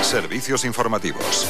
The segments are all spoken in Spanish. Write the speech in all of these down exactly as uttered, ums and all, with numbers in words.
Servicios informativos.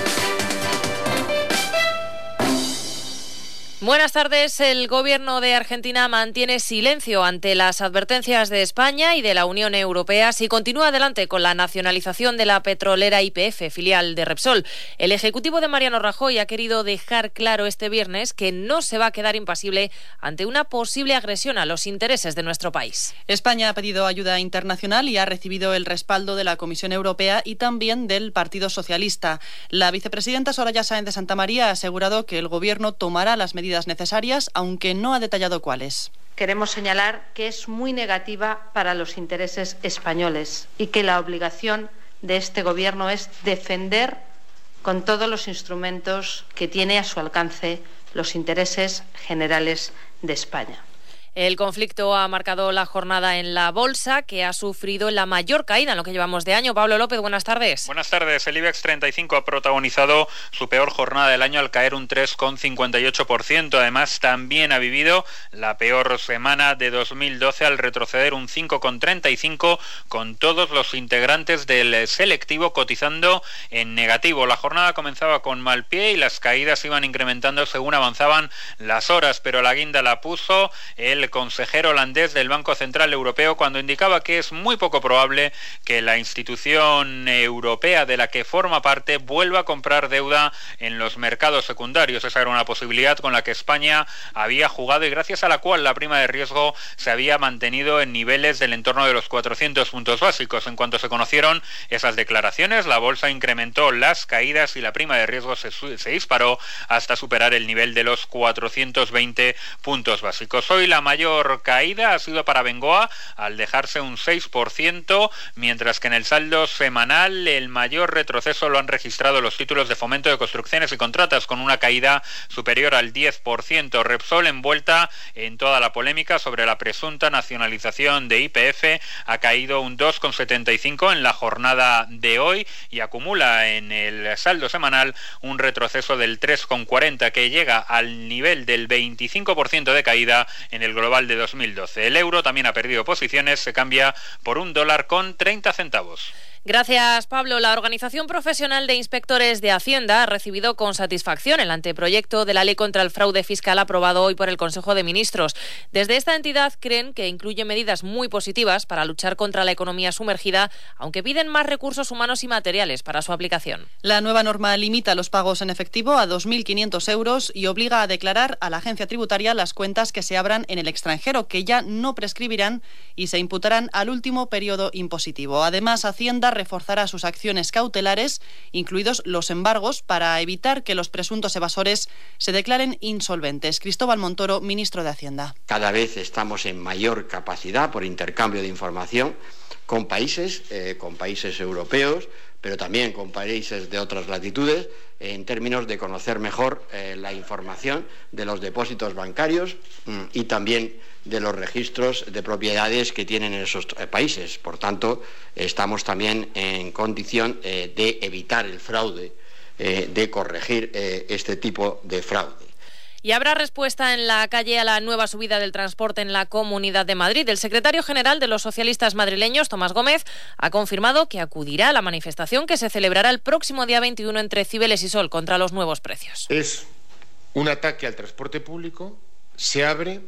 Buenas tardes. El gobierno de Argentina mantiene silencio ante las advertencias de España y de la Unión Europea si continúa adelante con la nacionalización de la petrolera Y P F, filial de Repsol. El ejecutivo de Mariano Rajoy ha querido dejar claro este viernes que no se va a quedar impasible ante una posible agresión a los intereses de nuestro país. España ha pedido ayuda internacional y ha recibido el respaldo de la Comisión Europea y también del Partido Socialista. La vicepresidenta Soraya Sáenz de Santamaría ha asegurado que el gobierno tomará las medidas necesarias, aunque no ha detallado cuáles. Queremos señalar que es muy negativa para los intereses españoles y que la obligación de este Gobierno es defender con todos los instrumentos que tiene a su alcance los intereses generales de España. El conflicto ha marcado la jornada en la bolsa, que ha sufrido la mayor caída en lo que llevamos de año. Pablo López, buenas tardes. Buenas tardes. El IBEX treinta y cinco ha protagonizado su peor jornada del año al caer un tres coma cincuenta y ocho por ciento. Además, también ha vivido la peor semana de dos mil doce al retroceder un cinco coma treinta y cinco por ciento, con todos los integrantes del selectivo cotizando en negativo. La jornada comenzaba con mal pie y las caídas iban incrementando según avanzaban las horas, pero la guinda la puso el El consejero holandés del Banco Central Europeo cuando indicaba que es muy poco probable que la institución europea de la que forma parte vuelva a comprar deuda en los mercados secundarios. Esa era una posibilidad con la que España había jugado y gracias a la cual la prima de riesgo se había mantenido en niveles del entorno de los cuatrocientos puntos básicos. En cuanto se conocieron esas declaraciones, la bolsa incrementó las caídas y la prima de riesgo se, se disparó hasta superar el nivel de los cuatrocientos veinte puntos básicos. Hoy la mayor caída ha sido para Bengoa al dejarse un seis por ciento, mientras que en el saldo semanal el mayor retroceso lo han registrado los títulos de Fomento de Construcciones y Contratas, con una caída superior al diez por ciento. Repsol, envuelta en toda la polémica sobre la presunta nacionalización de Y P F, ha caído un dos coma setenta y cinco por ciento en la jornada de hoy y acumula en el saldo semanal un retroceso del tres coma cuarenta por ciento, que llega al nivel del veinticinco por ciento de caída en el global de dos mil doce. El euro también ha perdido posiciones, se cambia por un dólar con treinta centavos. Gracias, Pablo. La Organización Profesional de Inspectores de Hacienda ha recibido con satisfacción el anteproyecto de la Ley contra el Fraude Fiscal aprobado hoy por el Consejo de Ministros. Desde esta entidad creen que incluye medidas muy positivas para luchar contra la economía sumergida, aunque piden más recursos humanos y materiales para su aplicación. La nueva norma limita los pagos en efectivo a dos mil quinientos euros y obliga a declarar a la agencia tributaria las cuentas que se abran en el extranjero, que ya no prescribirán y se imputarán al último periodo impositivo. Además, Hacienda reforzará sus acciones cautelares, incluidos los embargos, para evitar que los presuntos evasores se declaren insolventes. Cristóbal Montoro, ministro de Hacienda. Cada vez estamos en mayor capacidad por intercambio de información con países, eh, con países europeos, pero también con países de otras latitudes, en términos de conocer mejor eh, la información de los depósitos bancarios mm, y también de los registros de propiedades que tienen en esos eh, países. Por tanto, estamos también en condición eh, de evitar el fraude, eh, de corregir eh, este tipo de fraude. Y habrá respuesta en la calle a la nueva subida del transporte en la Comunidad de Madrid. El secretario general de los socialistas madrileños, Tomás Gómez, ha confirmado que acudirá a la manifestación que se celebrará el próximo día veintiuno entre Cibeles y Sol contra los nuevos precios. Es un ataque al transporte público, se abre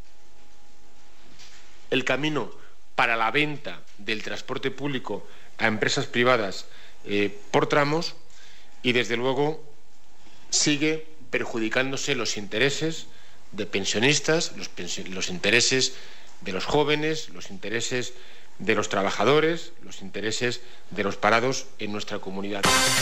el camino para la venta del transporte público a empresas privadas eh, por tramos y, desde luego, sigue perjudicándose los intereses de pensionistas, los, pension- los intereses de los jóvenes, los intereses de los trabajadores, los intereses de los parados en nuestra comunidad.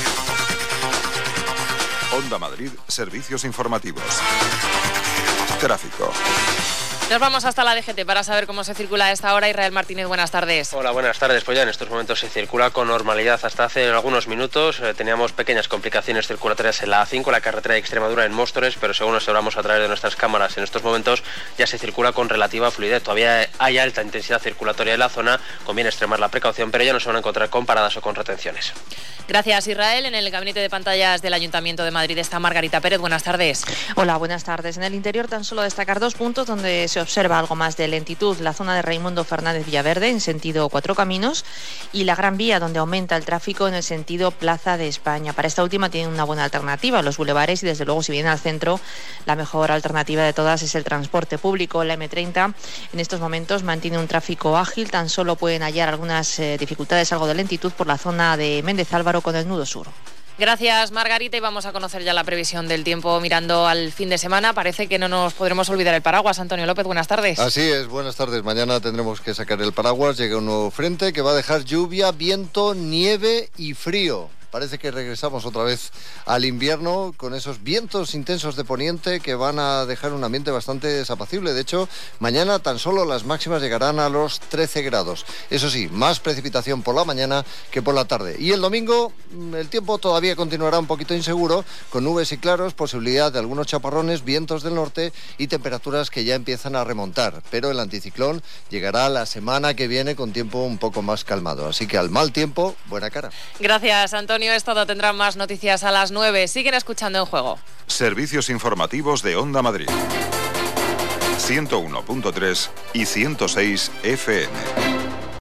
Onda Madrid, servicios informativos. Tráfico. Nos vamos hasta la D G T para saber cómo se circula a esta hora. Israel Martínez, buenas tardes. Hola, buenas tardes. Pues ya en estos momentos se circula con normalidad. Hasta hace algunos minutos eh, teníamos pequeñas complicaciones circulatorias en la A cinco, la carretera de Extremadura en Móstoles, pero según observamos a través de nuestras cámaras en estos momentos ya se circula con relativa fluidez. Todavía hay alta intensidad circulatoria en la zona, conviene extremar la precaución, pero ya no se van a encontrar con paradas o con retenciones. Gracias, Israel. En el gabinete de pantallas del Ayuntamiento de Madrid está Margarita Pérez. Buenas tardes. Hola, buenas tardes. En el interior tan solo destacar dos puntos donde se observa algo más de lentitud la zona de Raimundo Fernández Villaverde en sentido Cuatro Caminos y la Gran Vía, donde aumenta el tráfico en el sentido Plaza de España. Para esta última tienen una buena alternativa los bulevares y desde luego si vienen al centro la mejor alternativa de todas es el transporte público. La eme treinta en estos momentos mantiene un tráfico ágil, tan solo pueden hallar algunas eh, dificultades, algo de lentitud por la zona de Méndez Álvaro con el nudo sur. Gracias, Margarita, y vamos a conocer ya la previsión del tiempo mirando al fin de semana. Parece que no nos podremos olvidar el paraguas. Antonio López, buenas tardes. Así es, buenas tardes. Mañana tendremos que sacar el paraguas. Llega un nuevo frente que va a dejar lluvia, viento, nieve y frío. Parece que regresamos otra vez al invierno con esos vientos intensos de poniente que van a dejar un ambiente bastante desapacible. De hecho, mañana tan solo las máximas llegarán a los trece grados. Eso sí, más precipitación por la mañana que por la tarde. Y el domingo el tiempo todavía continuará un poquito inseguro, con nubes y claros, posibilidad de algunos chaparrones, vientos del norte y temperaturas que ya empiezan a remontar. Pero el anticiclón llegará la semana que viene con tiempo un poco más calmado. Así que al mal tiempo, buena cara. Gracias, Antonio. Es todo. Tendrán más noticias a las nueve. Siguen escuchando En Juego. Servicios informativos de Onda Madrid. ciento uno punto tres y ciento seis efe eme.